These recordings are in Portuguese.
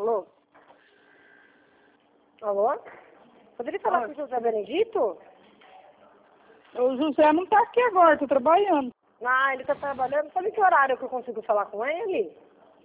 Alô? Alô? Poderia falar com o José Benedito? O José não tá aqui agora, tô trabalhando. Ah, ele tá trabalhando. Sabe que horário que eu consigo falar com ele?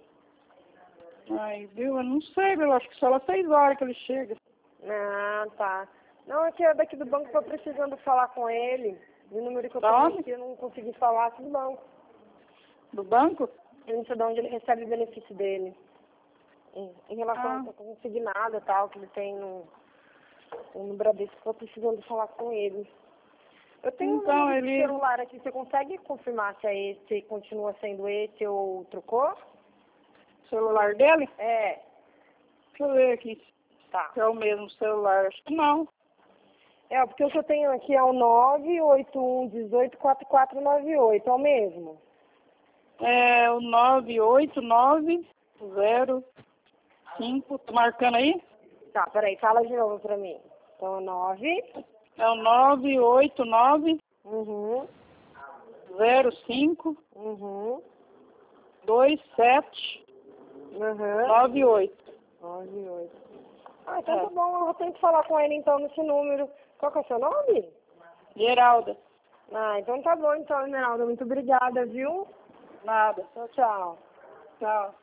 Ai, viu? Eu não sei, eu acho que só às 6 horas que ele chega. Ah, tá. Não, é que é daqui do banco, tô precisando falar com ele. E o número que eu Da tenho onde? aqui, eu não consegui falar aqui do banco. Do banco? Eu não sei de onde ele recebe o benefício dele. Em relação ao consignado e tal, que ele tem no Bradesco, tô precisando falar com ele. Eu tenho um Então, número de ele... celular aqui, você consegue confirmar se é esse, continua sendo esse ou trocou? O celular dele? É, Deixa eu ver aqui tá. se é o mesmo celular. Acho que não. É, porque o que eu tenho aqui é o 981184498, é o mesmo? É o 98905. Tô marcando aí? Tá, peraí, fala de novo pra mim. Então, É o 98905 uhum, 2798. uhum, 98. Ah, então tá bom, eu tenho que falar com ele então nesse número. Qual que é o seu nome? Geralda. Ah, então tá bom então, Esmeralda. Muito obrigada, viu? Nada. Tchau, tchau. Tchau.